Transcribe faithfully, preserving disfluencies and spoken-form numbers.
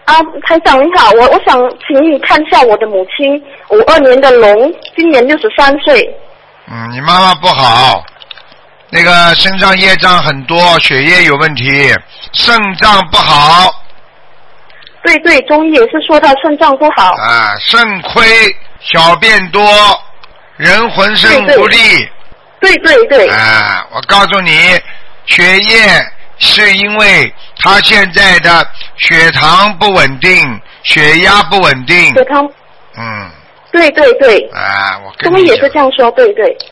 啊，台长你好，我我想请你看一下我的母亲，五二年的龙，今年六十三岁。 嗯，你妈妈不好，那个身上业障很多，血液有问题，肾脏不好。 对对，中医也是说她肾脏不好。 啊，肾亏，小便多，人浑身无力。 对对对。 啊，我告诉你，血液是因为他现在的血糖不稳定，血压不稳定。 血糖。 嗯。 对对对。 啊，我跟你中医也是这样说，对对。